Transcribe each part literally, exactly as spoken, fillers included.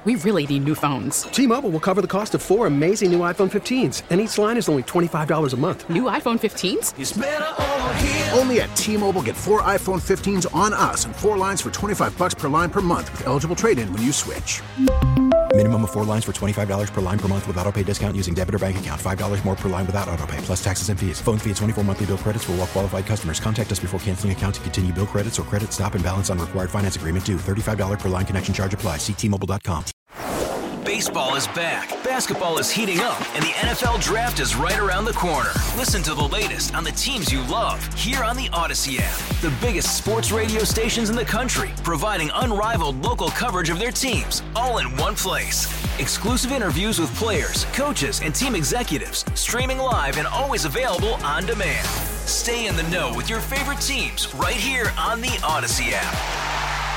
We really need new phones. T-Mobile will cover the cost of four amazing new iPhone fifteens, and each line is only twenty-five dollars a month. New iPhone fifteens? It's better over here. Only at T-Mobile, get four iPhone fifteens on us and four lines for twenty-five dollars per line per month with eligible trade-in when you switch. Minimum of four lines for twenty-five dollars per line per month with autopay discount using debit or bank account. five dollars more per line without autopay, plus taxes and fees. Phone fee at twenty-four monthly bill credits for well-qualified customers. Contact us before canceling account to continue bill credits or credit stop and balance on required finance agreement due. thirty-five dollars per line connection charge applies. See T Mobile dot com. Baseball is back, basketball is heating up, and the N F L Draft is right around the corner. Listen to the latest on the teams you love here on the Odyssey app. The biggest sports radio stations in the country, providing unrivaled local coverage of their teams, all in one place. Exclusive interviews with players, coaches, and team executives, streaming live and always available on demand. Stay in the know with your favorite teams right here on the Odyssey app.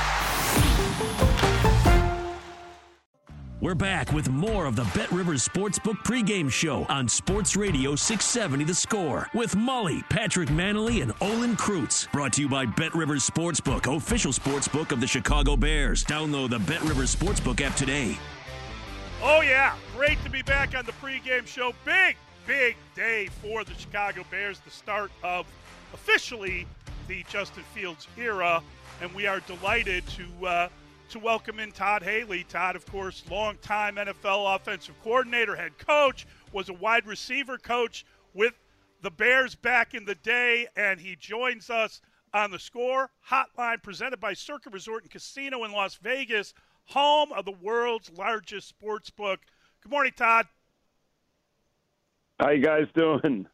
We're back with more of the Bet Rivers Sportsbook pregame show on Sports Radio six seventy The Score with Mully, Patrick Manley, and Olin Kreutz. Brought to you by Bet Rivers Sportsbook, official sportsbook of the Chicago Bears. Download the Bet Rivers Sportsbook app today. Oh, yeah. Great to be back on the pregame show. Big, big day for the Chicago Bears, the start of officially the Justin Fields era, and we are delighted to uh, to welcome in Todd Haley. Todd, of course, longtime N F L offensive coordinator, head coach, was a wide receiver coach with the Bears back in the day, and he joins us on the Score Hotline presented by Circa Resort and Casino in Las Vegas, home of the world's largest sports book. Good morning, Todd. How you guys doing?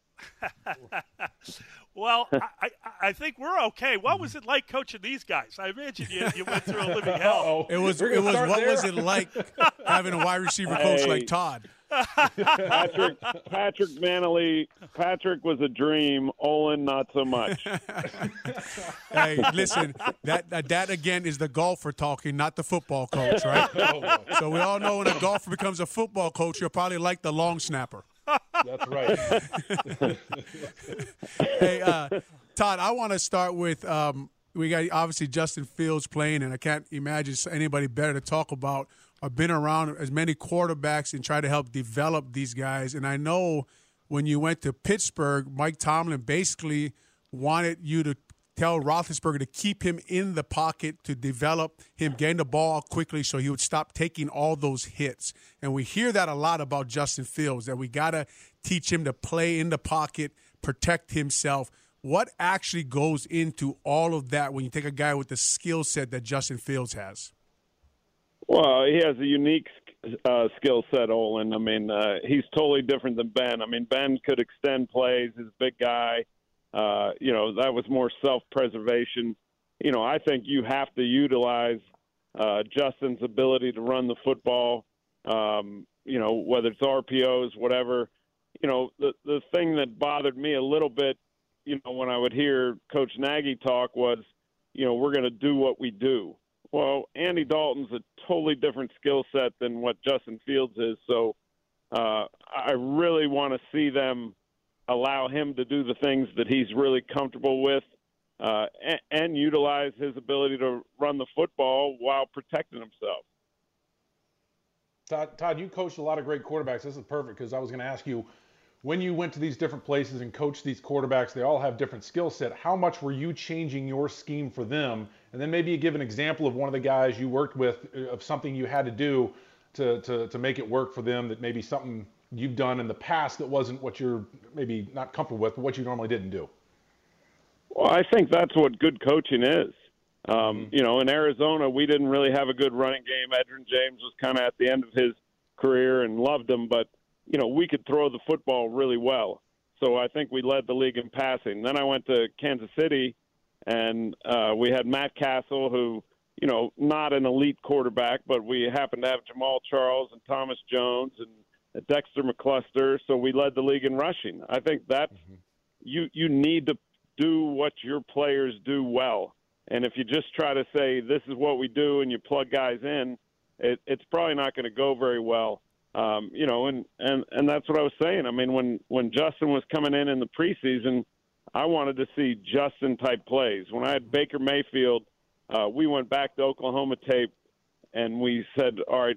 Well, I, I, I think we're okay. What was it like coaching these guys? I imagine you, you went through a living hell. It was. It was. What there. was it like having a wide receiver coach hey, like Todd? Patrick, Patrick Manley. Patrick was a dream. Olin, not so much. Hey, listen. That, that that again is the golfer talking, not the football coach, right? So we all know when a golfer becomes a football coach, you're probably like the long snapper. That's right. Hey, uh, Todd, I want to start with um, we got obviously Justin Fields playing, and I can't imagine anybody better to talk about. I've been around as many quarterbacks and try to help develop these guys. And I know when you went to Pittsburgh, Mike Tomlin basically wanted you to tell Roethlisberger to keep him in the pocket, to develop him getting the ball out quickly so he would stop taking all those hits. And we hear that a lot about Justin Fields, that we got to teach him to play in the pocket, protect himself. What actually goes into all of that when you take a guy with the skill set that Justin Fields has? Well, he has a unique uh, skill set, Olin. I mean, uh, he's totally different than Ben. I mean, Ben could extend plays. He's a big guy. Uh, you know, that was more self-preservation. You know, I think you have to utilize uh, Justin's ability to run the football, um, you know, whether it's R P Os, whatever. You know, the, the thing that bothered me a little bit, you know, when I would hear Coach Nagy talk was, you know, we're going to do what we do. Well, Andy Dalton's a totally different skill set than what Justin Fields is. So uh, I really want to see them allow him to do the things that he's really comfortable with uh, and, and utilize his ability to run the football while protecting himself. Todd, Todd, you coached a lot of great quarterbacks. This is perfect because I was going to ask you, when you went to these different places and coached these quarterbacks, they all have different skill set. How much were you changing your scheme for them? And then maybe you give an example of one of the guys you worked with, of something you had to do to, to, to make it work for them, that maybe something you've done in the past that wasn't what you're maybe not comfortable with, but what you normally didn't do. Well, I think that's what good coaching is. Um, you know, in Arizona, we didn't really have a good running game. Edgerrin James was kind of at the end of his career and loved him, but, you know, we could throw the football really well. So I think we led the league in passing. Then I went to Kansas City, and uh, we had Matt Castle, who, you know, not an elite quarterback, but we happened to have Jamal Charles and Thomas Jones and Dexter McCluster, so we led the league in rushing. I think that's mm-hmm. you you need to do what your players do well. And if you just try to say this is what we do and you plug guys in, it, it's probably not going to go very well. Um, you know, and, and, and that's what I was saying. I mean, when, when Justin was coming in in the preseason, I wanted to see Justin-type plays. When I had Baker Mayfield, uh, we went back to Oklahoma tape, and we said, all right,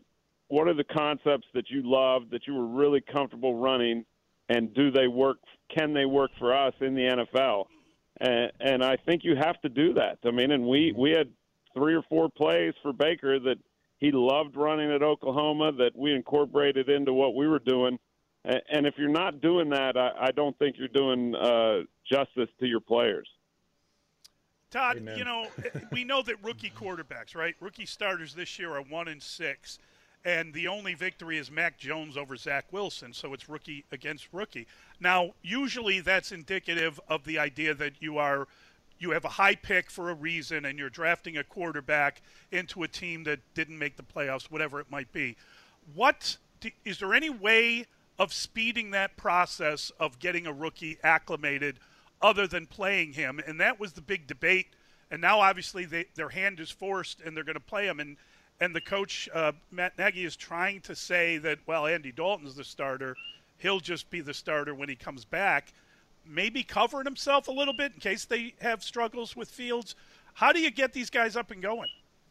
what are the concepts that you love, that you were really comfortable running, and do they work? Can they work for us in the N F L? And, and I think you have to do that. I mean, and we, we had three or four plays for Baker that he loved running at Oklahoma that we incorporated into what we were doing. And, and if you're not doing that, I, I don't think you're doing uh, justice to your players. Todd, Amen. you know, we know that rookie quarterbacks, right? Rookie starters this year are one and six, and the only victory is Mac Jones over Zach Wilson, so it's rookie against rookie. Now, usually that's indicative of the idea that you are you have a high pick for a reason, and you're drafting a quarterback into a team that didn't make the playoffs, whatever it might be. What is there any way of speeding that process of getting a rookie acclimated other than playing him? And that was the big debate. And now, obviously, they, their hand is forced, and they're going to play him. And and the coach, uh, Matt Nagy, is trying to say that, well, Andy Dalton's the starter. He'll just be the starter when he comes back. Maybe covering himself a little bit in case they have struggles with Fields. How do you get these guys up and going?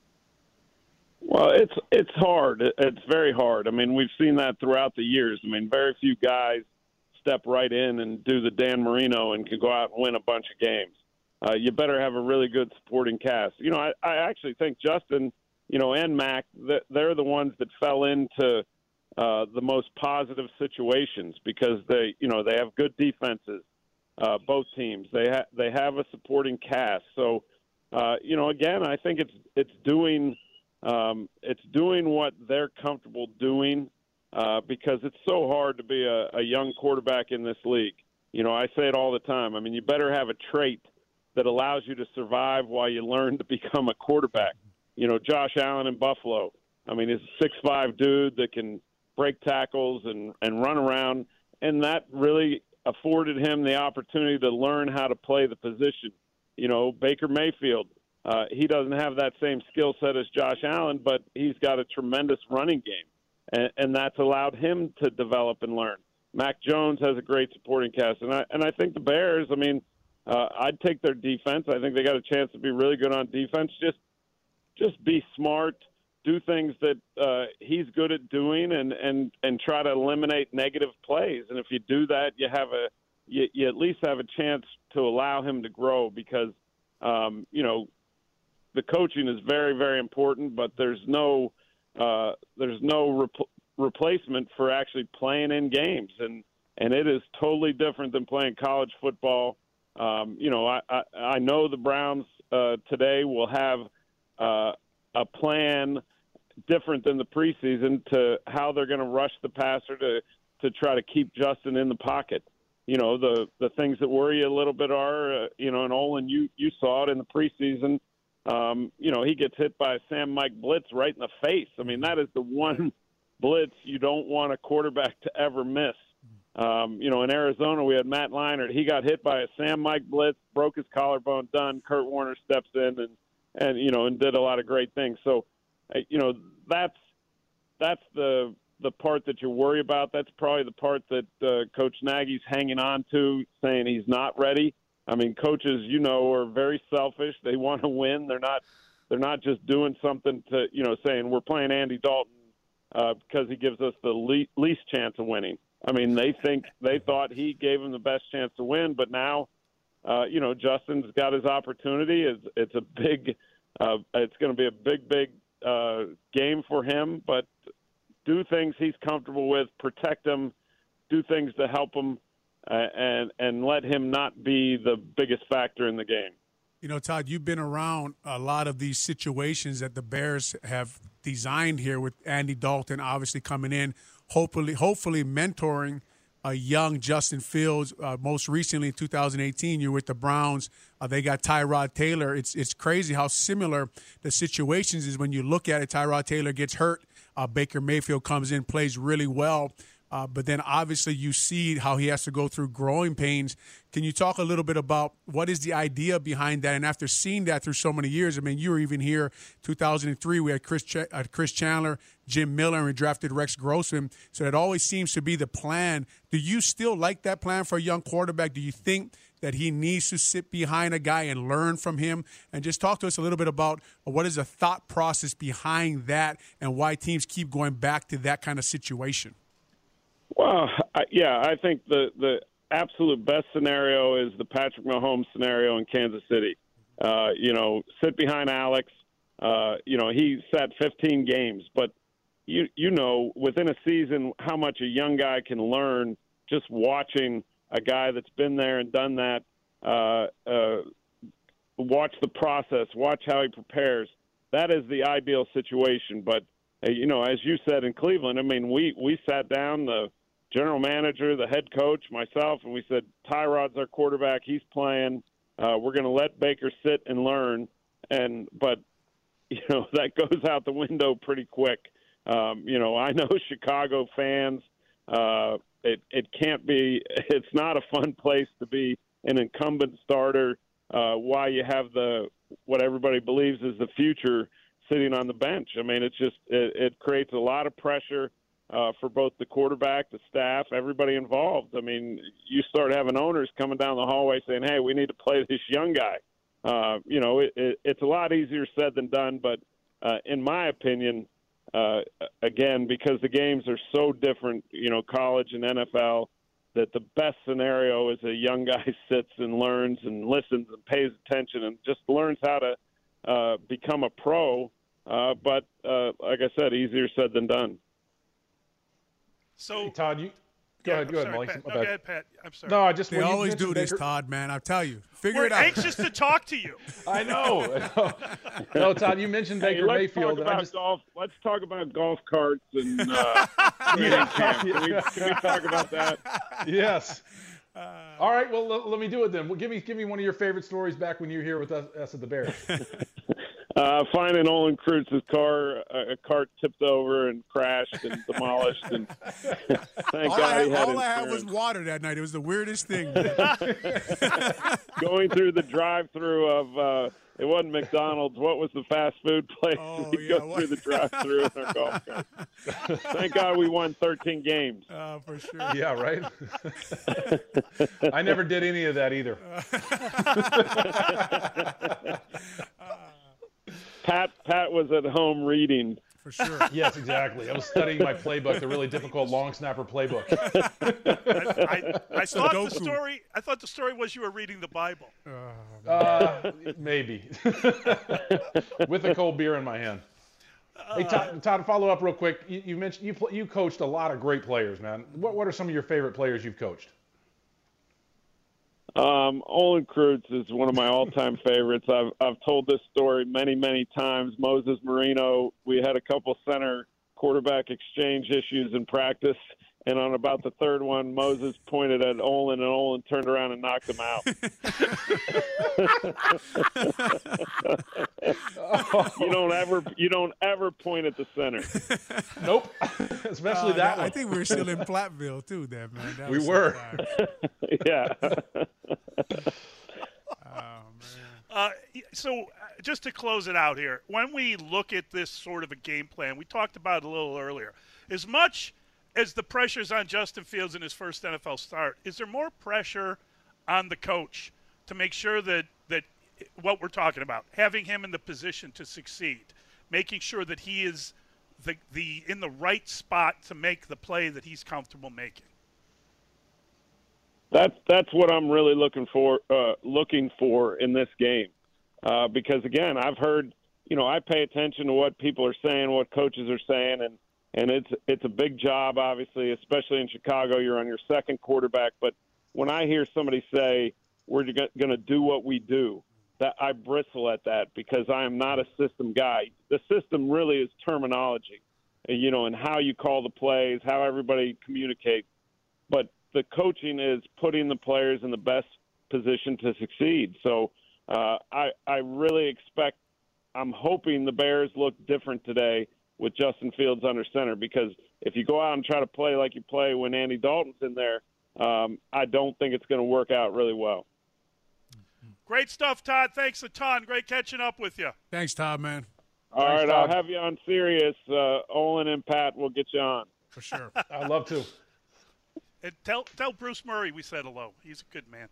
Well, it's it's hard. It's very hard. I mean, we've seen that throughout the years. I mean, very few guys step right in and do the Dan Marino and can go out and win a bunch of games. Uh, you better have a really good supporting cast. You know, I, I actually think Justin, you know, and Mac, they're the ones that fell into uh, the most positive situations because they, you know, they have good defenses. Uh, both teams, they ha- they have a supporting cast. So, uh, you know, again, I think it's it's doing um, it's doing what they're comfortable doing uh, because it's so hard to be a, a young quarterback in this league. You know, I say it all the time. I mean, you better have a trait that allows you to survive while you learn to become a quarterback. You know, Josh Allen in Buffalo. I mean, he's a six five dude that can break tackles and, and run around, and that really afforded him the opportunity to learn how to play the position. You know, Baker Mayfield, uh, he doesn't have that same skill set as Josh Allen, but he's got a tremendous running game, and, and that's allowed him to develop and learn. Mac Jones has a great supporting cast, and I and I think the Bears, I mean, uh, I'd take their defense. I think they got a chance to be really good on defense. Just, just be smart, do things that uh, he's good at doing, and, and, and try to eliminate negative plays. And if you do that, you have a you, you at least have a chance to allow him to grow because um, you know the coaching is very very important, but there's no uh, there's no rep- replacement for actually playing in games, and and it is totally different than playing college football. Um, you know, I, I I know the Browns uh, today will have uh, a plan different than the preseason to how they're going to rush the passer to, to try to keep Justin in the pocket. You know, the, the things that worry you a little bit are, uh, you know, and Olin, you, you saw it in the preseason. Um, you know, he gets hit by a Sam Mike blitz right in the face. I mean, that is the one blitz you don't want a quarterback to ever miss. Um, you know, in Arizona, we had Matt Leinart. He got hit by a Sam Mike blitz, broke his collarbone, done. Kurt Warner steps in and, and you know, and did a lot of great things. So, you know, that's that's the the part that you worry about. That's probably the part that uh, Coach Nagy's hanging on to, saying he's not ready. I mean, coaches, you know, are very selfish. They want to win. They're not they're not just doing something to, you know, saying we're playing Andy Dalton uh, because he gives us the le- least chance of winning. I mean, they think they thought he gave them the best chance to win, but now, uh, you know, Justin's got his opportunity. It's, it's a big, uh, it's going to be a big, big. Uh, game for him, but do things he's comfortable with, protect him, do things to help him, uh, and and let him not be the biggest factor in the game. You know, Todd, you've been around a lot of these situations that the Bears have designed here with Andy Dalton obviously coming in, hopefully, hopefully mentoring a young Justin Fields. Uh, most recently in two thousand eighteen, you're with the Browns. Uh, they got Tyrod Taylor. It's it's crazy how similar the situations is when you look at it. Tyrod Taylor gets hurt. Uh, Baker Mayfield comes in, plays really well. Uh, but then obviously you see how he has to go through growing pains. Can you talk a little bit about what is the idea behind that? And after seeing that through so many years, I mean, you were even here two thousand three. We had Chris Ch- uh, Chris Chandler, Jim Miller, and we drafted Rex Grossman. So it always seems to be the plan. Do you still like that plan for a young quarterback? Do you think that he needs to sit behind a guy and learn from him? And just talk to us a little bit about what is the thought process behind that and why teams keep going back to that kind of situation. Well, I, yeah, I think the, the absolute best scenario is the Patrick Mahomes scenario in Kansas City. Uh, you know, sit behind Alex. Uh, you know, he sat fifteen games, but you you know, within a season, how much a young guy can learn just watching a guy that's been there and done that. Uh, uh, watch the process, watch how he prepares. That is the ideal situation. But uh, you know, as you said in Cleveland, I mean, we we sat down, the general manager, the head coach, myself, and we said, Tyrod's our quarterback. He's playing. Uh, we're going to let Baker sit and learn. And but you know, that goes out the window pretty quick. Um, you know, I know Chicago fans. Uh, it it can't be. It's not a fun place to be an incumbent starter uh, while you have the what everybody believes is the future sitting on the bench. I mean, it's just it, it creates a lot of pressure uh, for both the quarterback, the staff, everybody involved. I mean, you start having owners coming down the hallway saying, "Hey, we need to play this young guy." Uh, you know, it, it, it's a lot easier said than done. But uh, in my opinion, uh, again, because the games are so different, you know, college and N F L, that the best scenario is a young guy sits and learns and listens and pays attention and just learns how to uh, become a pro. Uh, but uh, like I said, easier said than done. So, hey, Todd, you go yeah, ahead. Go I'm ahead, sorry, Molly. Pat. No, Okay. go ahead, Pat. I'm sorry. No, I just They when you always do mentioned this, Baker- Todd, man. I tell you. Figure We're it out. anxious to talk to you. I know. No, Todd, you mentioned Hey, Baker let's Mayfield, talk and I about just golf. Let's talk about golf carts and uh, training camp. Can we, can we talk about that? yes. All right, well, let, let me do it then. Well, give me give me one of your favorite stories back when you were here with us, us at the Bears. Uh, finding Olin Kreutz's car, uh, a cart tipped over and crashed and demolished, and thank all God I, he had, had all I had was insurance. water that night. It was the weirdest thing. Man. Going through the drive-through of uh, it wasn't McDonald's. What was the fast food place? Oh, we yeah, go what? through the drive-through in our golf cart. Thank God we won thirteen games. Uh, for sure. Yeah, right? I never did any of that either. Pat Pat was at home reading. For sure. Yes, exactly. I was studying my playbook, the really difficult long snapper playbook. I, I, I thought the Sudoku. story. I thought the story was you were reading the Bible. Uh, maybe. With a cold beer in my hand. Hey, Todd, Todd, follow up real quick. You, you mentioned you pl- you coached a lot of great players, man. What what are some of your favorite players you've coached? Um, Olin Kreutz is one of my all-time favorites. I've I've told this story many, many times. Moses Marino, we had a couple center quarterback exchange issues in practice, and on about the third one, Moses pointed at Olin, and Olin turned around and knocked him out. You don't ever you don't ever point at the center. Nope. Especially Uh, that I one. think we were still in Platteville, too, then, man. That We was were. sometime. Yeah. Uh, so, uh, just to close it out here, when we look at this sort of a game plan, we talked about it a little earlier. As much as the pressure's on Justin Fields in his first N F L start, is there more pressure on the coach to make sure that, that what we're talking about, having him in the position to succeed, making sure that he is the, the in the right spot to make the play that he's comfortable making? That's that's what I'm really looking for. Uh, looking for in this game, uh, because again, I've heard, you know, I pay attention to what people are saying, what coaches are saying, and and it's it's a big job, obviously, especially in Chicago. You're on your second quarterback, but when I hear somebody say we're going to do what we do, that I bristle at that because I am not a system guy. The system really is terminology, you know, and how you call the plays, how everybody communicates, but the coaching is putting the players in the best position to succeed. So uh, I, I really expect, I'm hoping the Bears look different today with Justin Fields under center, because if you go out and try to play like you play when Andy Dalton's in there, um, I don't think it's going to work out really well. Great stuff, Todd. Thanks a ton. Great catching up with you. Thanks, Todd, man. All Thanks, right, Todd. I'll have you on Sirius. Uh, Olin and Pat will get you on. For sure. I'd love to. And tell tell Bruce Murray we said hello. He's a good man.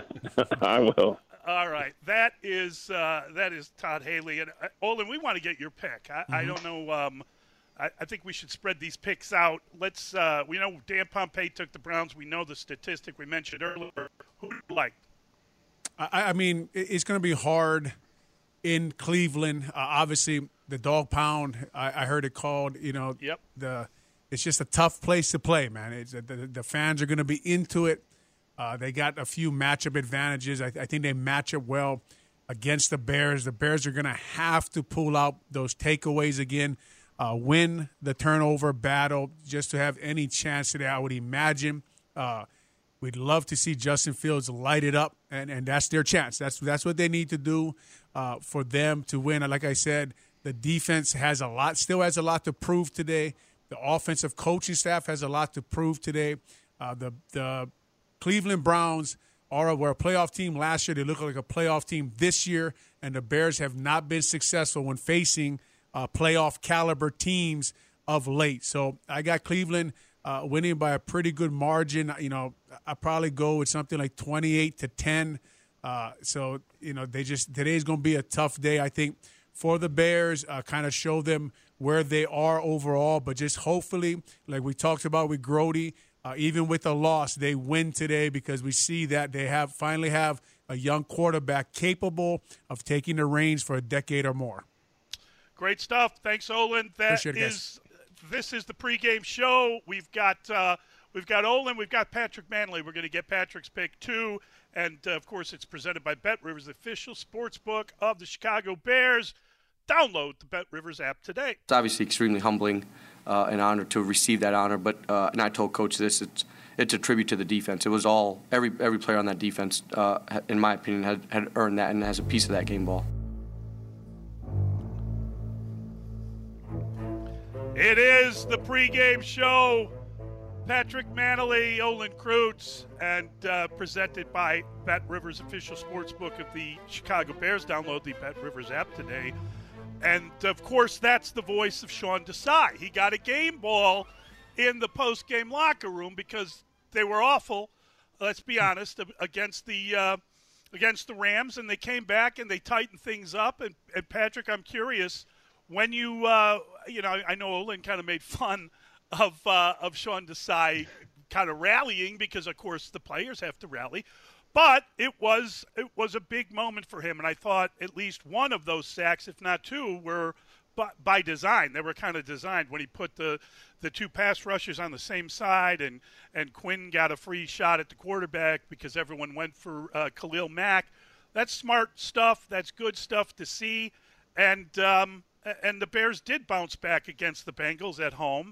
I will. All right, that is uh, that is Todd Haley. And uh, Olin, we want to get your pick. I, mm-hmm. I don't know. Um, I, I think we should spread these picks out. Let's. Uh, we know Dan Pompei took the Browns. We know the statistic we mentioned earlier. Who do you like? I, I mean, it's going to be hard in Cleveland. Uh, obviously, the dog pound. I, I heard it called. You know, yep. The it's just a tough place to play, man. It's, the, the fans are going to be into it. Uh, they got a few matchup advantages. I, I think they match up well against the Bears. The Bears are going to have to pull out those takeaways again, uh, win the turnover battle just to have any chance today. I would imagine uh, we'd love to see Justin Fields light it up, and, and that's their chance. That's that's what they need to do uh, for them to win. And like I said, the defense has a lot, still has a lot to prove today. The offensive coaching staff has a lot to prove today. Uh, the the Cleveland Browns are were a playoff team last year. They look like a playoff team this year, and the Bears have not been successful when facing uh, playoff caliber teams of late. So I got Cleveland uh, winning by a pretty good margin. You know, I probably go with something like twenty-eight to ten. Uh, so you know, they just today's going to be a tough day, I think, for the Bears. Uh, kind of show them where they are overall, but just hopefully, like we talked about with Grody. Uh, even with a loss, they win today because we see that they have finally have a young quarterback capable of taking the reins for a decade or more. Great stuff. Thanks, Olin. That Appreciate it, is this is the pregame show. We've got uh, we've got Olin. We've got Patrick Manley. We're going to get Patrick's pick too, and uh, of course, it's presented by BetRivers, the official sports book of the Chicago Bears. Download the BetRivers app today. It's obviously extremely humbling. Uh, an honor to receive that honor, but uh, and I told Coach this, it's it's a tribute to the defense. It was all every every player on that defense, uh, in my opinion, had, had earned that and has a piece of that game ball. It is the pregame show. Patrick Manley, Olin Kreutz, and uh, presented by BetRivers, official sportsbook of the Chicago Bears. Download the BetRivers app today. And, of course, that's the voice of Sean Desai. He got a game ball in the post-game locker room because they were awful, let's be honest, against the uh, against the Rams. And they came back and they tightened things up. And, and Patrick, I'm curious, when you, uh, you know, I know Olin kind of made fun of, uh, of Sean Desai kind of rallying because, of course, the players have to rally. But it was it was a big moment for him, and I thought at least one of those sacks, if not two, were by, by design. They were kind of designed when he put the, the two pass rushers on the same side, and, and Quinn got a free shot at the quarterback because everyone went for uh, Khalil Mack. That's smart stuff. That's good stuff to see. And um, and the Bears did bounce back against the Bengals at home.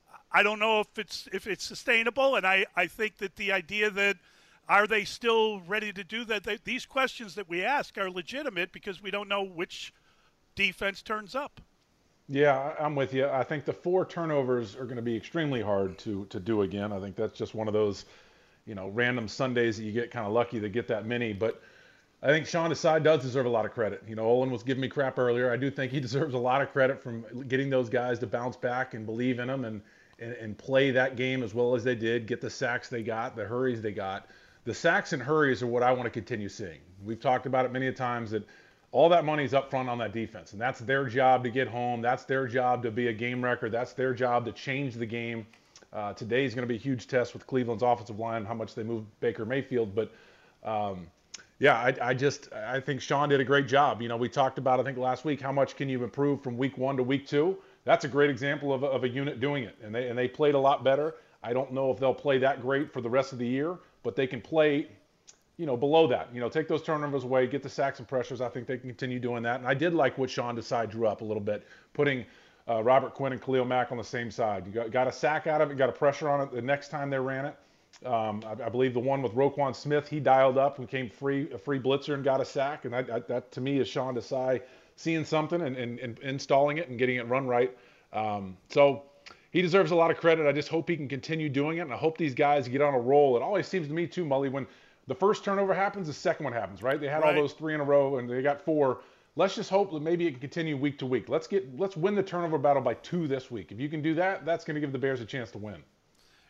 I don't know if it's if it's sustainable, and I, I think that the idea that are they still ready to do that? They, these questions that we ask are legitimate because we don't know which defense turns up. Yeah, I'm with you. I think the four turnovers are going to be extremely hard to to do again. I think that's just one of those, you know, random Sundays that you get kind of lucky to get that many. But I think Sean Desai does deserve a lot of credit. You know, Olin was giving me crap earlier. I do think he deserves a lot of credit from getting those guys to bounce back and believe in them and, and, and play that game as well as they did, get the sacks they got, the hurries they got. The sacks and hurries are what I want to continue seeing. We've talked about it many times that all that money is up front on that defense, and that's their job to get home. That's their job to be a game wrecker. That's their job to change the game. Uh, today is going to be a huge test with Cleveland's offensive line, how much they move Baker Mayfield. But, um, yeah, I, I just I think Sean did a great job. You know, we talked about, I think, last week, how much can you improve from week one to week two. That's a great example of a, of a unit doing it, and they and they played a lot better. I don't know if they'll play that great for the rest of the year, but they can play, you know, below that. You know, take those turnovers away, get the sacks and pressures. I think they can continue doing that. And I did like what Sean Desai drew up a little bit, putting uh, Robert Quinn and Khalil Mack on the same side. You got, got a sack out of it, got a pressure on it the next time they ran it. Um, I, I believe the one with Roquan Smith, he dialed up and came free, a free blitzer and got a sack. And that, that to me is Sean Desai seeing something and, and, and installing it and getting it run right. Um, so he deserves a lot of credit. I just hope he can continue doing it, and I hope these guys get on a roll. It always seems to me, too, Mully, when the first turnover happens, the second one happens, right? They had right. all those three in a row, and they got four. Let's just hope that maybe it can continue week to week. Let's get let's win the turnover battle by two this week. If you can do that, that's going to give the Bears a chance to win.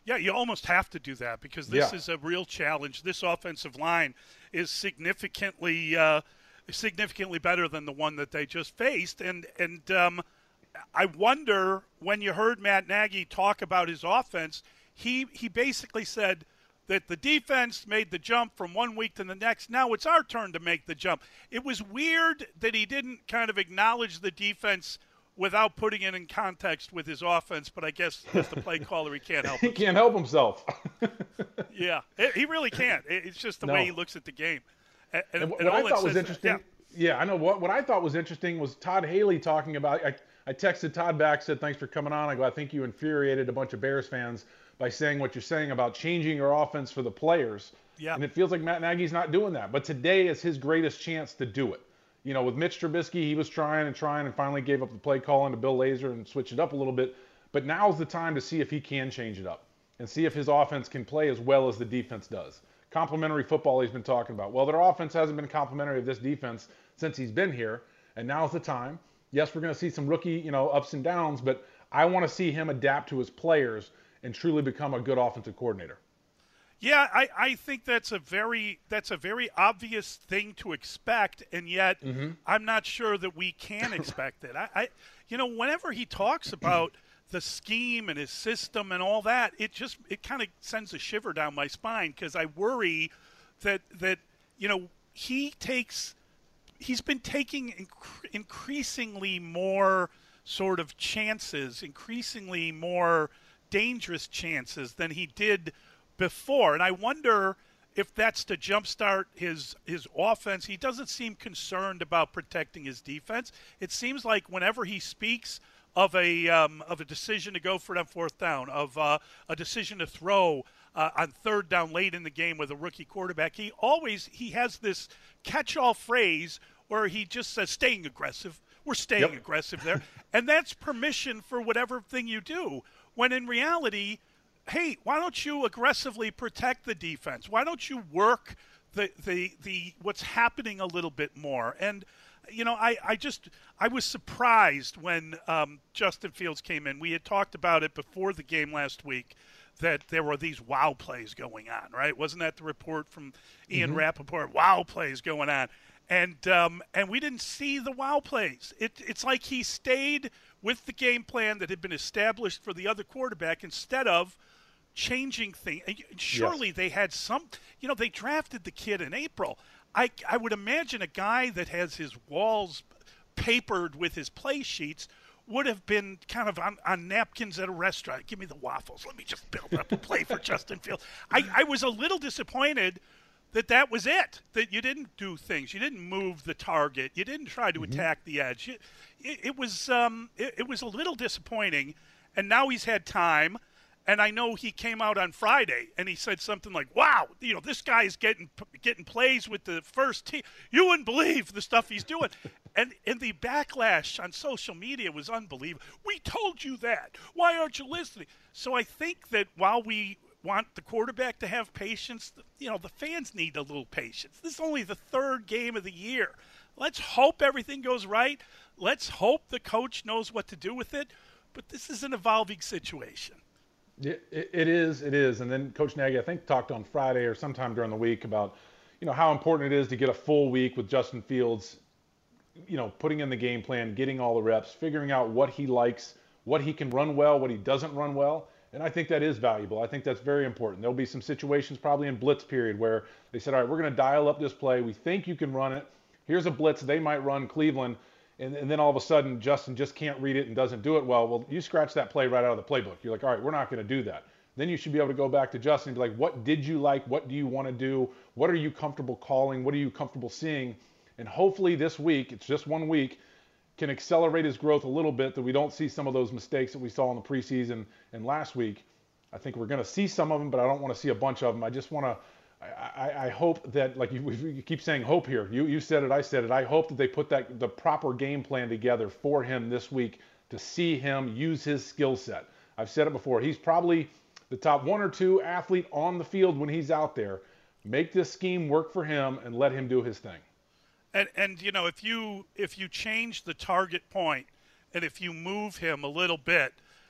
Yeah, you almost have to do that because this Yeah. is a real challenge. This offensive line is significantly uh, significantly better than the one that they just faced. And, and um, I wonder, when you heard Matt Nagy talk about his offense, he, he basically said that the defense made the jump from one week to the next. Now it's our turn to make the jump. It was weird that he didn't kind of acknowledge the defense without putting it in context with his offense, but I guess as the play caller, he can't help He himself. can't help himself. Yeah, it, he really can't. It, it's just the No. way he looks at the game. And, and, And what, and what I all it thought was says- interesting, yeah. yeah, I know. What what I thought was interesting was Todd Haley talking about. I, I texted Todd back, said thanks for coming on. I go, I think you infuriated a bunch of Bears fans by saying what you're saying about changing your offense for the players. Yeah. And it feels like Matt Nagy's not doing that. But today is his greatest chance to do it. You know, with Mitch Trubisky, he was trying and trying and finally gave up the play calling to Bill Lazor and switched it up a little bit. But now's the time to see if he can change it up and see if his offense can play as well as the defense does. Complementary football he's been talking about. Well, their offense hasn't been complimentary of this defense since he's been here, and now's the time. Yes, we're going to see some rookie, you know, ups and downs, but I want to see him adapt to his players and truly become a good offensive coordinator. Yeah, I, I think that's a very that's a very obvious thing to expect, and yet Mm-hmm. I'm not sure that we can expect it. I, I, you know, whenever he talks about the scheme and his system and all that, it just it kind of sends a shiver down my spine because I worry that that you know he takes he's been taking inc- increasingly more sort of chances, increasingly more dangerous chances than he did before. And I wonder if that's to jumpstart his his offense. He doesn't seem concerned about protecting his defense. It seems like whenever he speaks of a um, of a decision to go for it on fourth down, of uh, a decision to throw uh, on third down late in the game with a rookie quarterback, he always he has this catch-all phrase where he just says, staying aggressive. We're staying Yep. aggressive there. And that's permission for whatever thing you do. When in reality, hey, why don't you aggressively protect the defense? Why don't you work the the, the what's happening a little bit more? And, you know, I, I just I was surprised when um, Justin Fields came in. We had talked about it before the game last week that there were these wow plays going on, right? Wasn't that the report from Ian Mm-hmm. Rappaport? Wow plays going on. And um, and we didn't see the wow plays. It, it's like he stayed with the game plan that had been established for the other quarterback instead of changing things. And surely Yes. they had some, you know, they drafted the kid in April. I, I would imagine a guy that has his walls papered with his play sheets would have been kind of on, on napkins at a restaurant. Give me the waffles. Let me just build up a play for Justin Fields. I, I was a little disappointed that that was it, that you didn't do things. You didn't move the target. You didn't try to attack the edge. You, it, it was um, it, it was a little disappointing, and now he's had time. And I know he came out on Friday and he said something like, wow, you know, this guy is getting getting plays with the first team. You wouldn't believe the stuff he's doing. and and the backlash on social media was unbelievable. We told you that. Why aren't you listening? So I think that while we want the quarterback to have patience, you know, the fans need a little patience. This is only the third game of the year. Let's hope everything goes right. Let's hope the coach knows what to do with it. But this is an evolving situation. It, it, it is, it is. And then Coach Nagy, I think, talked on Friday or sometime during the week about, you know, how important it is to get a full week with Justin Fields, you know, putting in the game plan, getting all the reps, figuring out what he likes, what he can run well, what he doesn't run well. And I think that is valuable. I think that's very important. There'll be some situations probably in blitz period where they said, all right, we're going to dial up this play. We think you can run it. Here's a blitz they might run Cleveland. And, and then all of a sudden, Justin just can't read it and doesn't do it well. Well, you scratch that play right out of the playbook. You're like, all right, we're not going to do that. Then you should be able to go back to Justin and be like, what did you like? What do you want to do? What are you comfortable calling? What are you comfortable seeing? And hopefully this week, it's just one week, can accelerate his growth a little bit, that we don't see some of those mistakes that we saw in the preseason and last week. I think we're going to see some of them, but I don't want to see a bunch of them. I just want to, I, I hope that, like you, you keep saying hope here. You, you said it, I said it. I hope that they put that the proper game plan together for him this week to see him use his skill set. I've said it before. He's probably the top one or two athlete on the field when he's out there. Make this scheme work for him and let him do his thing. And and you know, if you if you change the target point and if you move him a little bit,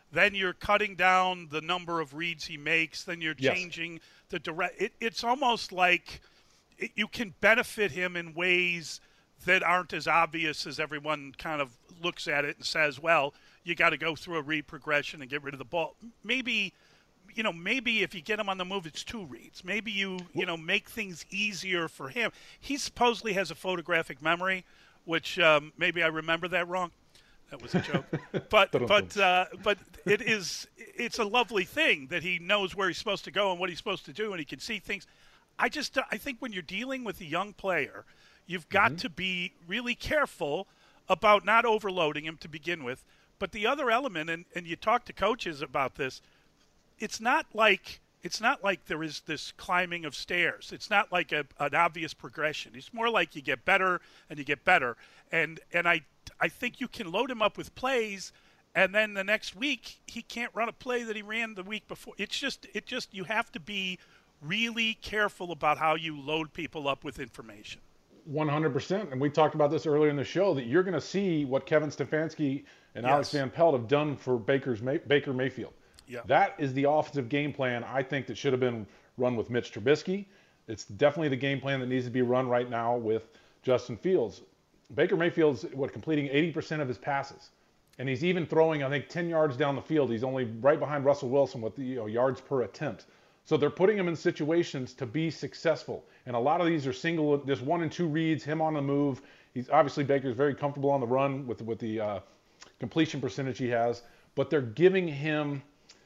then you're cutting down the number of reads he makes, then you're Yes. changing the direct. It, it's almost like it, you can benefit him in ways that aren't as obvious as everyone kind of looks at it and says, well, you got to go through a read progression and get rid of the ball. Maybe, you know, maybe if you get him on the move, it's two reads. Maybe you, you know, make things easier for him. He supposedly has a photographic memory, which um, maybe I remember that wrong. That was a joke. But but uh, but it is it's a lovely thing that he knows where he's supposed to go and what he's supposed to do, and he can see things. I just I think when you're dealing with a young player, you've got Mm-hmm. to be really careful about not overloading him to begin with. But the other element, and, and you talk to coaches about this, it's not like it's not like there is this climbing of stairs. It's not like a, an obvious progression. It's more like you get better and you get better. And and I I think you can load him up with plays, and then the next week he can't run a play that he ran the week before. It's just it just you have to be really careful about how you load people up with information. one hundred percent. And we talked about this earlier in the show, that you're going to see what Kevin Stefanski and Yes. Alex Van Pelt have done for Baker's May- Baker Mayfield. Yeah. That is the offensive game plan I think that should have been run with Mitch Trubisky. It's definitely the game plan that needs to be run right now with Justin Fields. Baker Mayfield's what completing eighty percent of his passes. And he's even throwing, I think, ten yards down the field. He's only right behind Russell Wilson with the you know, yards per attempt. So they're putting him in situations to be successful. And a lot of these are single, just one and two reads, him on the move. He's obviously Baker's very comfortable on the run with, with the uh, completion percentage he has, but they're giving him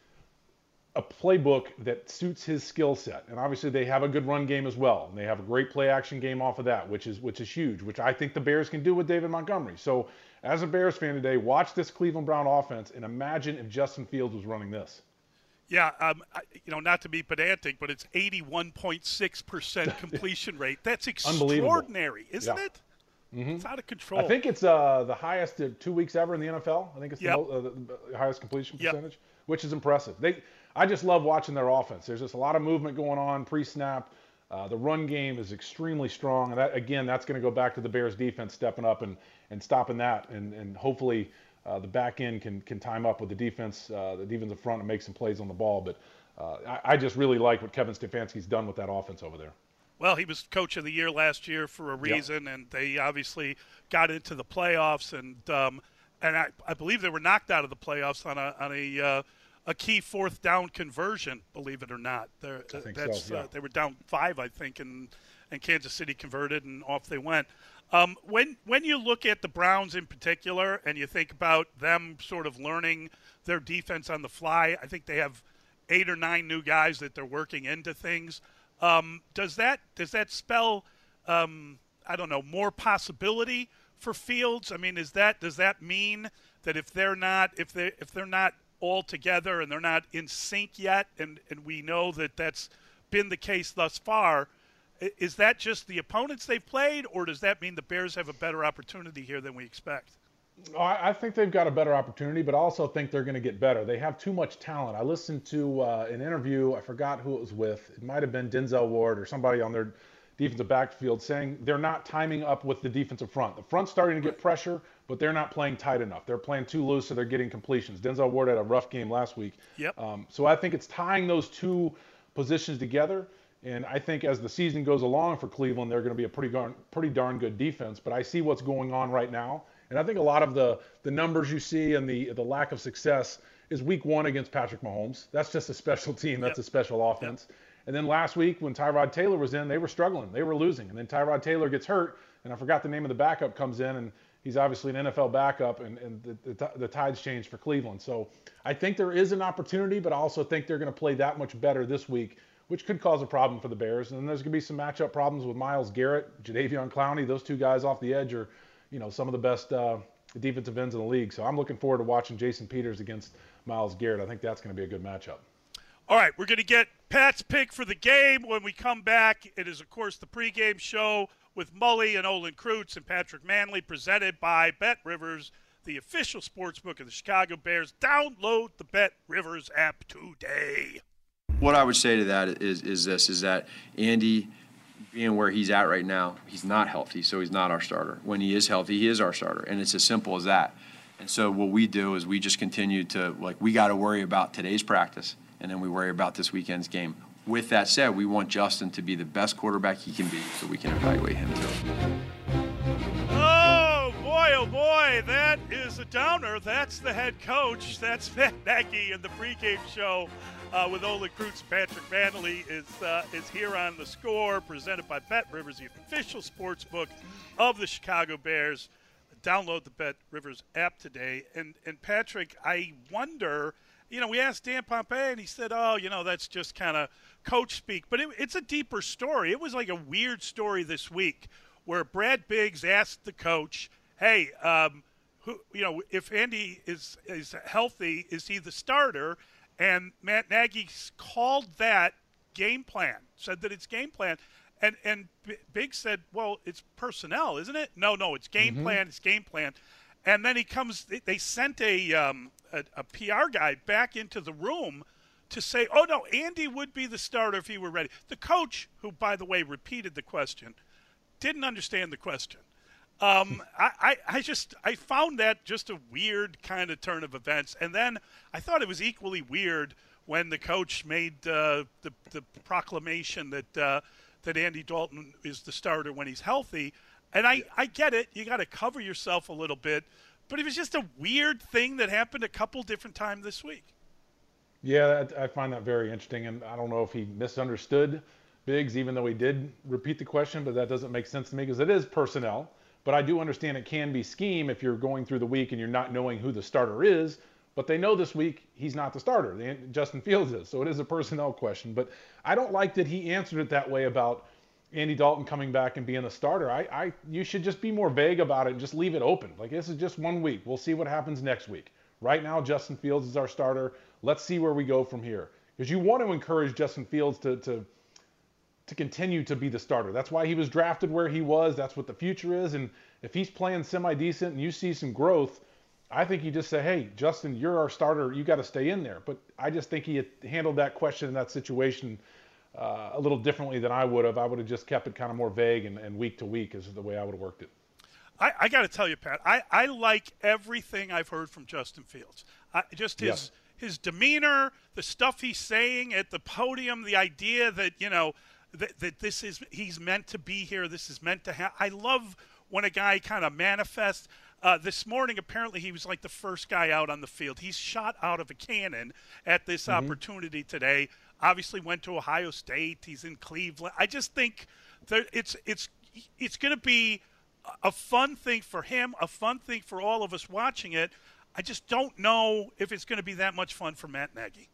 a playbook that suits his skill set. And obviously they have a good run game as well. And they have a great play action game off of that, which is which is huge, which I think the Bears can do with David Montgomery. So as a Bears fan today, watch this Cleveland Brown offense and imagine if Justin Fields was running this. Yeah, um, I, you know, not to be pedantic, but it's eighty-one point six percent completion rate. That's extraordinary, isn't Yeah. it? Mm-hmm. It's out of control. I think it's uh, the highest uh, two weeks ever in the N F L. I think it's Yep. the, mo- uh, the highest completion Yep. percentage, which is impressive. They, I just love watching their offense. There's just a lot of movement going on pre-snap. Uh, the run game is extremely strong, and that, again, that's going to go back to the Bears defense stepping up and, and stopping that, and, and hopefully uh, the back end can can time up with the defense, uh, the defensive front, and make some plays on the ball. But uh, I, I just really like what Kevin Stefanski's done with that offense over there. Well, he was coach of the year last year for a reason, and they obviously got into the playoffs, and um, and I, I believe they were knocked out of the playoffs on a on a uh, a key fourth down conversion. Believe it or not, They're, I think that's so, yeah. uh, they were down five, I think, and and Kansas City converted, and off they went. Um, when when you look at the Browns in particular, and you think about them sort of learning their defense on the fly, I think they have eight or nine new guys that they're working into things. Um, does that does that spell um, I don't know more possibility for Fields? I mean, is that does that mean that if they're not if they if they're not all together and they're not in sync yet, and, and we know that that's been the case thus far, is that just the opponents they've played, or does that mean the Bears have a better opportunity here than we expect? I I think they've got a better opportunity, but I also think they're going to get better. They have too much talent. I listened to uh, an interview, I forgot who it was with. It might have been Denzel Ward or somebody on their defensive backfield saying they're not timing up with the defensive front. The front's starting to get pressure, but they're not playing tight enough. They're playing too loose, so they're getting completions. Denzel Ward had a rough game last week. Yep. Um, so I think it's tying those two positions together. And I think as the season goes along for Cleveland, they're going to be a pretty darn, pretty darn good defense. But I see what's going on right now. And I think a lot of the, the numbers you see and the, the lack of success is week one against Patrick Mahomes. That's just a special team. That's Yep. a special offense. Yep. And then last week when Tyrod Taylor was in, they were struggling. They were losing. And then Tyrod Taylor gets hurt, and I forgot the name of the backup comes in, and he's obviously an N F L backup, and, and the, the, the tides changed for Cleveland. So I think there is an opportunity, but I also think they're going to play that much better this week, which could cause a problem for the Bears. And then there's going to be some matchup problems with Myles Garrett, Jadeveon Clowney. Those two guys off the edge are, you know, some of the best uh, defensive ends in the league. So I'm looking forward to watching Jason Peters against Myles Garrett. I think that's going to be a good matchup. All right, we're going to get Pat's pick for the game when we come back. It is, of course, the pregame show with Mully and Olin Kreutz and Patrick Manley, presented by Bet Rivers, the official sportsbook of the Chicago Bears. Download the Bet Rivers app today. What I would say to that is is this, is that Andy, being where he's at right now, he's not healthy, so he's not our starter. When he is healthy, he is our starter, and it's as simple as that. And so what we do is we just continue to, like, we got to worry about today's practice, and then we worry about this weekend's game. With that said, we want Justin to be the best quarterback he can be so we can evaluate him too. Oh, boy, oh, boy, that is a downer. That's the head coach. That's Matt Nagy in the pregame show uh, with Olin Kreutz. Patrick Mannelly is, uh, is here on The Score, presented by Bet Rivers, the official sports book of the Chicago Bears. Download the Bet Rivers app today. And, and Patrick, I wonder, you know, we asked Dan Pompei, and he said, oh, you know, that's just kind of coach speak. But it, it's a deeper story. It was like a weird story this week where Brad Biggs asked the coach, hey, um, who, you know, if Andy is, is healthy, is he the starter? And Matt Nagy called that game plan, said that it's game plan. And and Biggs said, well, it's personnel, isn't it? No, no, it's game mm-hmm. plan, it's game plan. And then he comes, they sent a, um, a, a P R guy back into the room to say, oh, no, Andy would be the starter if he were ready. The coach, who, by the way, repeated the question, didn't understand the question. Um, I, I, I just I found that just a weird kind of turn of events. And then I thought it was equally weird when the coach made uh, the, the proclamation that uh, that Andy Dalton is the starter when he's healthy. And I, I get it. You got to cover yourself a little bit. But it was just a weird thing that happened a couple different times this week. Yeah, I find that very interesting. And I don't know if he misunderstood Biggs, even though he did repeat the question, but that doesn't make sense to me because it is personnel. But I do understand it can be scheme if you're going through the week and you're not knowing who the starter is. But they know this week he's not the starter. Justin Fields is. So it is a personnel question. But I don't like that he answered it that way about Andy Dalton coming back and being the starter. I, I, you should just be more vague about it and just leave it open. Like, this is just one week. We'll see what happens next week. Right now, Justin Fields is our starter. Let's see where we go from here. Because you want to encourage Justin Fields to, to, to continue to be the starter. That's why he was drafted where he was. That's what the future is. And if he's playing semi-decent and you see some growth, I think you just say, hey, Justin, you're our starter. You got to stay in there. But I just think he had handled that question in that situation uh, a little differently than I would have. I would have just kept it kind of more vague and, and week to week is the way I would have worked it. I, I got to tell you, Pat, I, I like everything I've heard from Justin Fields. I, just his yes. his demeanor, the stuff he's saying at the podium, the idea that, you know, that, that this is he's meant to be here, this is meant to happen. I love when a guy kind of manifests. Uh, this morning, apparently, he was like the first guy out on the field. He's shot out of a cannon at this mm-hmm. opportunity today. Obviously went to Ohio State. He's in Cleveland. I just think that it's it's it's going to be a fun thing for him, a fun thing for all of us watching it. I just don't know if it's going to be that much fun for Matt Nagy.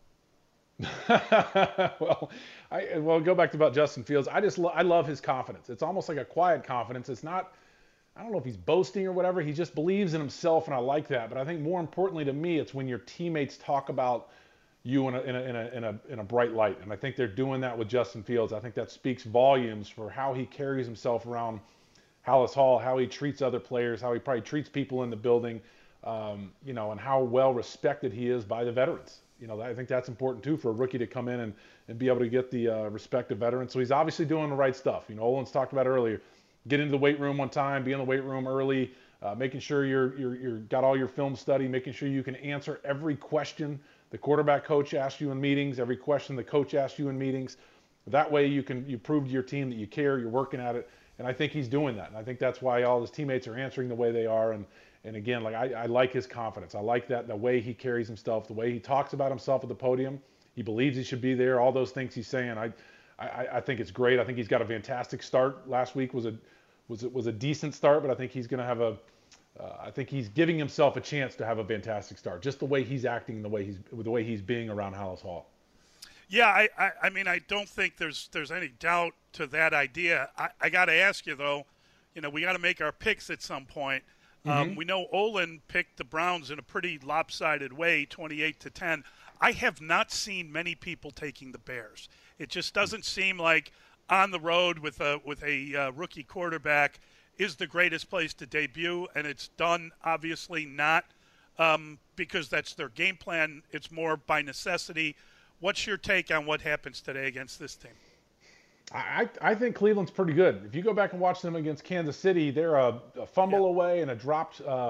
well, I well go back to about Justin Fields. I just lo- I love his confidence. It's almost like a quiet confidence. It's not. I don't know if he's boasting or whatever. He just believes in himself, and I like that. But I think more importantly to me, it's when your teammates talk about you in a, in a, in a, in a, in a bright light. And I think they're doing that with Justin Fields. I think that speaks volumes for how he carries himself around Hallis Hall, how he treats other players, how he probably treats people in the building, um, you know, and how well respected he is by the veterans. You know, I think that's important too for a rookie to come in and, and be able to get the uh, respect of veterans. So he's obviously doing the right stuff. You know, Olin's talked about earlier. Get into the weight room on time, be in the weight room early, uh, making sure you're, you're, you're got all your film study, making sure you can answer every question the quarterback coach asks you in meetings, every question the coach asks you in meetings. That way you can you prove to your team that you care, you're working at it, and I think he's doing that. And I think that's why all his teammates are answering the way they are. And and again, like I, I like his confidence. I like that the way he carries himself, the way he talks about himself at the podium. He believes he should be there. All those things he's saying, I. I, I think it's great. I think he's got a fantastic start. Last week was a was was a decent start, but I think he's going to have a. Uh, I think he's giving himself a chance to have a fantastic start. Just the way he's acting, the way he's the way he's being around Hallis Hall. Yeah, I, I, I mean, I don't think there's there's any doubt to that idea. I, I got to ask you though, you know, we got to make our picks at some point. Mm-hmm. Um, we know Olin picked the Browns in a pretty lopsided way, twenty-eight to ten. I have not seen many people taking the Bears. It just doesn't seem like on the road with a with a uh, rookie quarterback is the greatest place to debut, and it's done obviously not um, because that's their game plan. It's more by necessity. What's your take on what happens today against this team? I, I think Cleveland's pretty good. If you go back and watch them against Kansas City, they're a, a fumble yeah. away and a dropped um,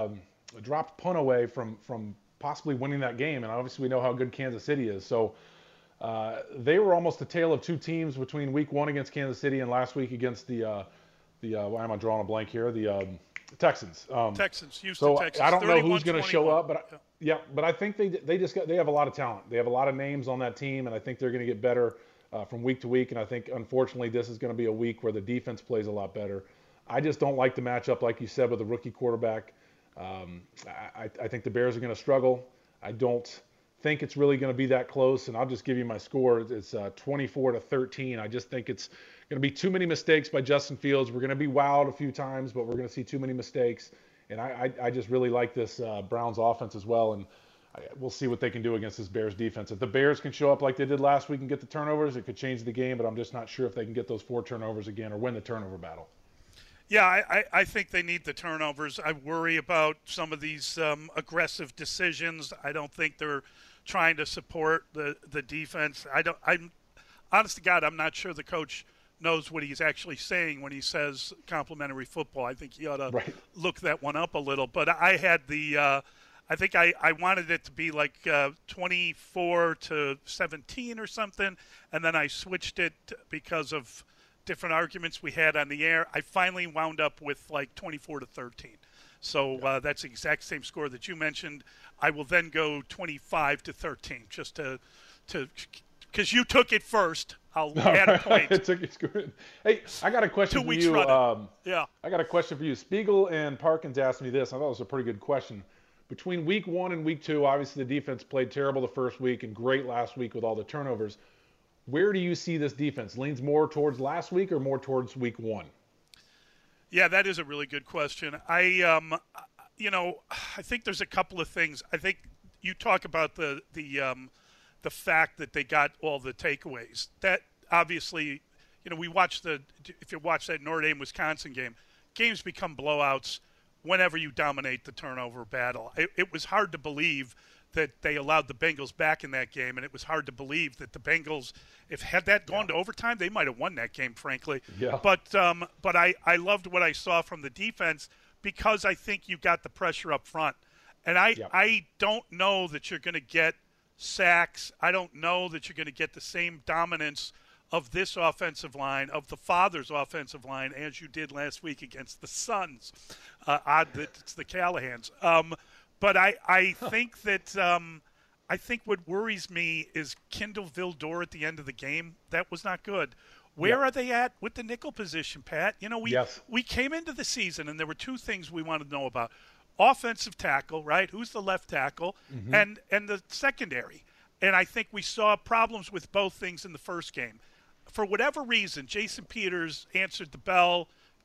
a dropped punt away from from possibly winning that game, and obviously we know how good Kansas City is. So uh, they were almost a tale of two teams between Week One against Kansas City and last week against the uh, the uh, why am I drawing a blank here? The um, Texans. Um, Texans, Houston so Texans. I don't know who's going to show up, but I, yeah. yeah, but I think they they just got they have a lot of talent. They have a lot of names on that team, and I think they're going to get better uh, from week to week. And I think unfortunately this is going to be a week where the defense plays a lot better. I just don't like the matchup, like you said, with a rookie quarterback. Um, I, I think the Bears are going to struggle. I don't think it's really going to be that close, and I'll just give you my score. It's uh, twenty-four to thirteen. I just think it's going to be too many mistakes by Justin Fields. We're going to be wowed a few times, but we're going to see too many mistakes. And I, I, I just really like this uh, Browns offense as well, and I, we'll see what they can do against this Bears defense. If the Bears can show up like they did last week and get the turnovers, it could change the game, but I'm just not sure if they can get those four turnovers again or win the turnover battle. Yeah, I, I think they need the turnovers. I worry about some of these um, aggressive decisions. I don't think they're trying to support the, the defense. I don't. I'm honest to God, I'm not sure the coach knows what he's actually saying when he says complimentary football. I think he ought to right. look that one up a little. But I had the. Uh, I think I, I wanted it to be like uh, twenty-four to seventeen or something, and then I switched it because of different arguments we had on the air. I finally wound up with like twenty-four to thirteen. So uh, that's the exact same score that you mentioned. I will then go twenty-five to thirteen, just to, to, because you took it first. I'll All add right. a point. It took, it's good. Hey, I got a question Two for weeks you. running. Um, yeah. I got a question for you. Spiegel and Parkins asked me this. I thought it was a pretty good question. Between week one and week two, obviously the defense played terrible the first week and great last week with all the turnovers. Where do you see this defense? Leans more towards last week or more towards week one? Yeah, that is a really good question. I, um, you know, I think there's a couple of things. I think you talk about the the um, the fact that they got all the takeaways. That obviously, you know, we watched the. If you watch that Notre Dame Wisconsin game, games become blowouts whenever you dominate the turnover battle. It, it was hard to believe that they allowed the Bengals back in that game, and it was hard to believe that the Bengals, if had that gone yeah. to overtime, they might have won that game, frankly. Yeah. But um, but I, I loved what I saw from the defense because I think you got the pressure up front. And I, yeah. I don't know that you're going to get sacks. I don't know that you're going to get the same dominance of this offensive line, of the Father's offensive line, as you did last week against the Suns. Uh, odd that it's the Callahans. Um, But I, I think that um, I think what worries me is Kindle Vildor at the end of the game. That was not good. Where yep. are they at with the nickel position, Pat? You know, we yes. we came into the season and there were two things we wanted to know about: offensive tackle, right? Who's the left tackle, mm-hmm. and and the secondary. And I think we saw problems with both things in the first game. For whatever reason, Jason Peters answered the bell.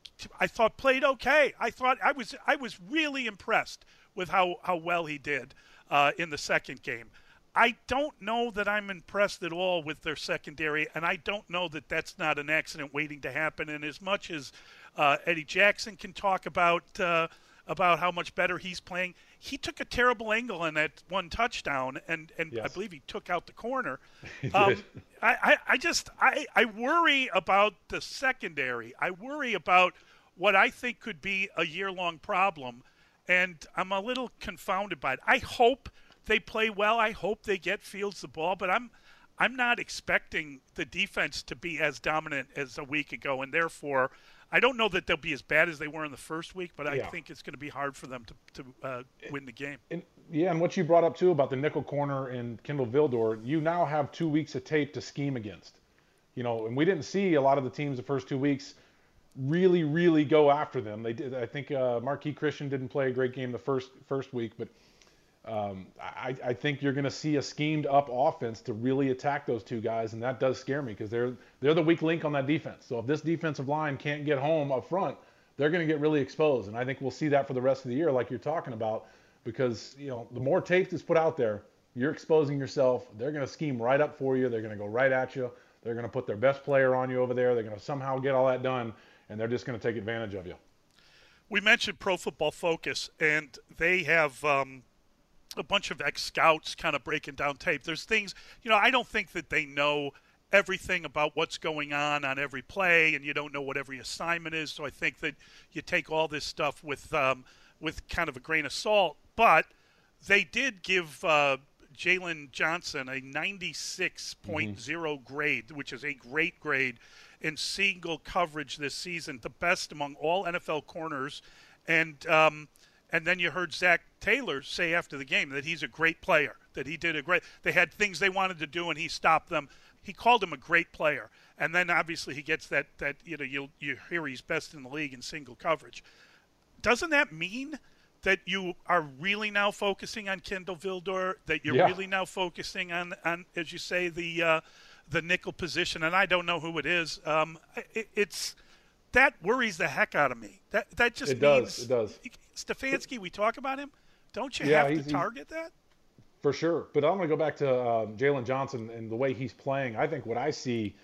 I thought played okay. I thought I was I was really impressed with how, how well he did uh, in the second game. I don't know that I'm impressed at all with their secondary, and I don't know that that's not an accident waiting to happen. And as much as uh, Eddie Jackson can talk about uh, about how much better he's playing, he took a terrible angle on that one touchdown, and, and yes. I believe he took out the corner. He um, did. I, I, I just I, I worry about the secondary. I worry about what I think could be a year-long problem. And I'm a little confounded by it. I hope they play well. I hope they get Fields the ball, but I'm I'm not expecting the defense to be as dominant as a week ago, and therefore I don't know that they'll be as bad as they were in the first week, but I yeah. think it's going to be hard for them to, to uh, win the game. And, yeah, and what you brought up, too, about the nickel corner and Kindle Vildor, you now have two weeks of tape to scheme against. You know, and we didn't see a lot of the teams the first two weeks really, really go after them. They did. I think uh, Marquis Christian didn't play a great game the first first week, but um, I, I think you're going to see a schemed up offense to really attack those two guys, and that does scare me because they're they're the weak link on that defense. So if this defensive line can't get home up front, they're going to get really exposed, and I think we'll see that for the rest of the year, like you're talking about, because you know the more tape that's put out there, you're exposing yourself. They're going to scheme right up for you. They're going to go right at you. They're going to put their best player on you over there. They're going to somehow get all that done. And they're just going to take advantage of you. We mentioned Pro Football Focus, and they have um, a bunch of ex-scouts kind of breaking down tape. There's things, you know, I don't think that they know everything about what's going on on every play, and you don't know what every assignment is. So I think that you take all this stuff with um, with kind of a grain of salt. But they did give uh, Jalen Johnson a ninety-six point oh mm-hmm. grade, which is a great grade in single coverage this season, the best among all N F L corners. And um, and then you heard Zach Taylor say after the game that he's a great player, that he did a great – they had things they wanted to do, and he stopped them. He called him a great player. And then obviously he gets that, that you know, you you hear he's best in the league in single coverage. Doesn't that mean that you are really now focusing on Kindle Vildor, that you're yeah. really now focusing on, on, as you say, the uh, the nickel position? And I don't know who it is. Um, it, it's that worries the heck out of me. That that just it means does. It does. Stefanski, we talk about him. Don't you yeah, have to target that? For sure. But I'm going to go back to uh, Jalen Johnson and the way he's playing. I think what I see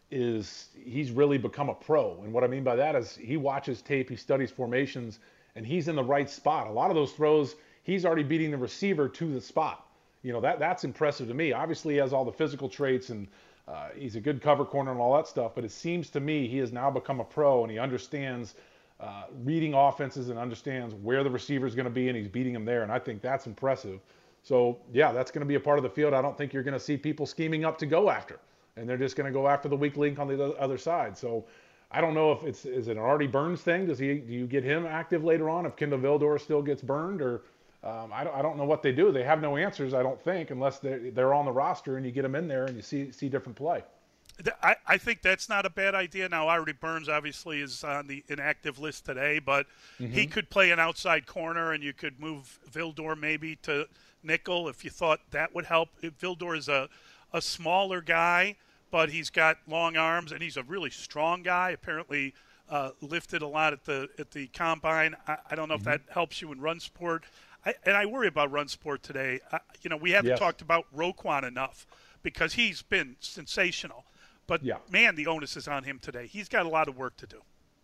is he's really become a pro. And what I mean by that is he watches tape, he studies formations, and he's in the right spot. A lot of those throws, he's already beating the receiver to the spot. You know, that that's impressive to me. Obviously, he has all the physical traits, and uh, he's a good cover corner and all that stuff. But it seems to me he has now become a pro, and he understands uh, reading offenses and understands where the receiver is going to be, and he's beating him there. And I think that's impressive. So, yeah, that's going to be a part of the field. I don't think you're going to see people scheming up to go after, and they're just going to go after the weak link on the other side. So I don't know if it's is it an Artie Burns thing. Does he do you get him active later on if Kindle Vildor still gets burned, or um, I don't I don't know what they do. They have no answers, I don't think, unless they're they're on the roster and you get them in there and you see see different play. I, I think that's not a bad idea. Now, Artie Burns obviously is on the inactive list today, but mm-hmm. he could play an outside corner, and you could move Vildor maybe to nickel if you thought that would help. Vildor is a, a smaller guy, but he's got long arms, and he's a really strong guy. Apparently uh, lifted a lot at the at the combine. I, I don't know mm-hmm. if that helps you in run support. I, and I worry about run support today. I, you know, we haven't yes. talked about Roquan enough because he's been sensational. But, yeah. man, the onus is on him today. He's got a lot of work to do.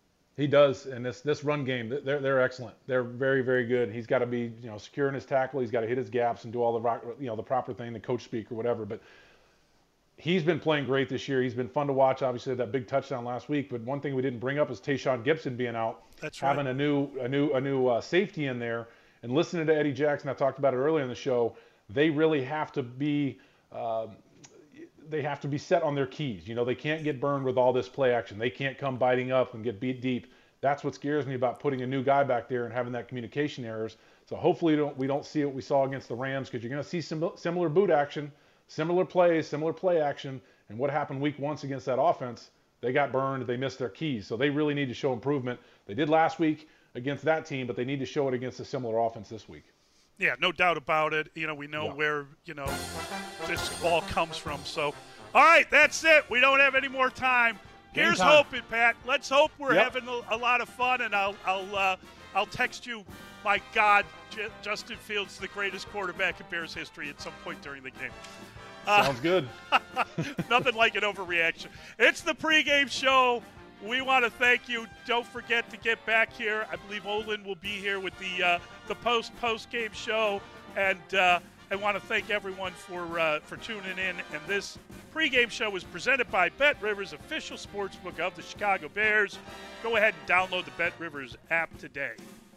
He does, and this this run game, they're they're excellent. They're very, very good. He's got to be, you know, secure in his tackle. He's got to hit his gaps and do all the, you know, the proper thing, the coach speak or whatever. But he's been playing great this year. He's been fun to watch. Obviously, that big touchdown last week. But one thing we didn't bring up is Tayshaun Gibson being out. That's right. Having a new a new a new uh, safety in there, and listening to Eddie Jackson, I talked about it earlier in the show. They really have to be. Uh, they have to be set on their keys. You know, they can't get burned with all this play action. They can't come biting up and get beat deep. That's what scares me about putting a new guy back there and having that communication errors. So hopefully we don't, we don't see what we saw against the Rams, because you're going to see sim- similar boot action, similar plays, similar play action. And what happened week one against that offense, they got burned, they missed their keys. So they really need to show improvement. They did last week against that team, but they need to show it against a similar offense this week. Yeah, no doubt about it. You know, we know yeah. where, you know, this all comes from. So, all right, that's it. We don't have any more time. Game Here's time. hoping, Pat. Let's hope we're yep. having a, a lot of fun, and I'll I'll uh, I'll text you. My God, J- Justin Fields is the greatest quarterback in Bears history at some point during the game. Uh, Sounds good. Nothing like an overreaction. It's the pregame show. We want to thank you. Don't forget to get back here. I believe Olin will be here with the uh, the post post game show, and uh, I want to thank everyone for uh, for tuning in. And this pregame show is presented by Bet Rivers, official sportsbook of the Chicago Bears. Go ahead and download the Bet Rivers app today.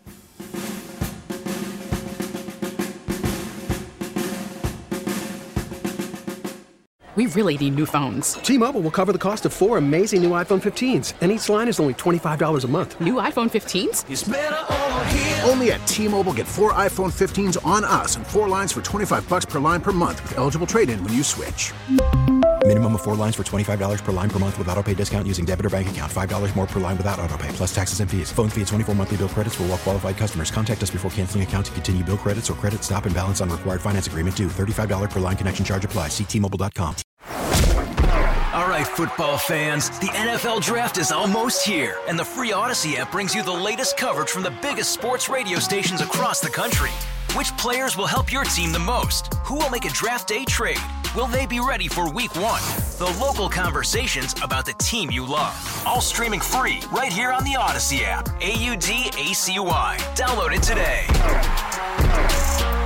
We really need new phones. T-Mobile will cover the cost of four amazing new iPhone fifteens, and each line is only twenty-five dollars a month. New iPhone fifteens? It's better over here. Only at T-Mobile, get four iPhone fifteens on us and four lines for twenty-five dollars per line per month with eligible trade-in when you switch. Minimum of four lines for twenty-five dollars per line per month with autopay discount using debit or bank account. five dollars more per line without autopay, plus taxes and fees. Phone fee at twenty-four monthly bill credits for well-qualified customers. Contact us before canceling account to continue bill credits or credit stop and balance on required finance agreement due. thirty-five dollars per line connection charge applies. See T Mobile dot com. All right, football fans, the N F L Draft is almost here, and the free Odyssey app brings you the latest coverage from the biggest sports radio stations across the country. Which players will help your team the most? Who will make a draft day trade? Will they be ready for week one? The local conversations about the team you love. All streaming free right here on the Odyssey app. A U D A C Y. Download it today.